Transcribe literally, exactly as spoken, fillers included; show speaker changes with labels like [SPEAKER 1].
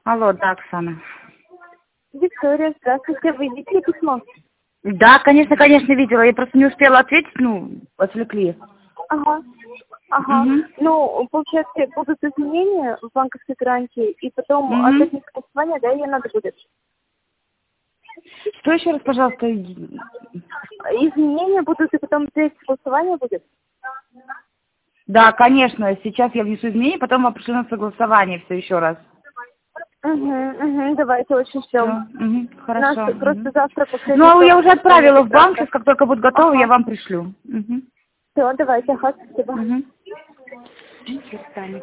[SPEAKER 1] Алло, да, Оксана.
[SPEAKER 2] Виктория, здравствуйте. Вы видели письмо?
[SPEAKER 1] Да, конечно, конечно, видела. Я просто не успела ответить, ну, отвлекли.
[SPEAKER 2] Ага. Ага.
[SPEAKER 1] Угу.
[SPEAKER 2] Ну, получается, будут изменения в банковской гарантии, и потом
[SPEAKER 1] Угу.
[SPEAKER 2] от этих голосования, да, ее надо будет.
[SPEAKER 1] Что еще раз, пожалуйста?
[SPEAKER 2] Изменения будут, и потом третье голосование будет?
[SPEAKER 1] Да, конечно. Сейчас я внесу изменения, потом вам пришлю на согласование все еще раз.
[SPEAKER 2] Угу, угу, давайте очень ждем.
[SPEAKER 1] Угу, хорошо.
[SPEAKER 2] Нас
[SPEAKER 1] Угу.
[SPEAKER 2] просто завтра последний
[SPEAKER 1] Ну, а я
[SPEAKER 2] срок
[SPEAKER 1] уже отправила в банк,
[SPEAKER 2] завтра.
[SPEAKER 1] сейчас как только будет готово,
[SPEAKER 2] Ага.
[SPEAKER 1] я вам пришлю. Угу.
[SPEAKER 2] Все, давайте, ага, спасибо.
[SPEAKER 1] Угу.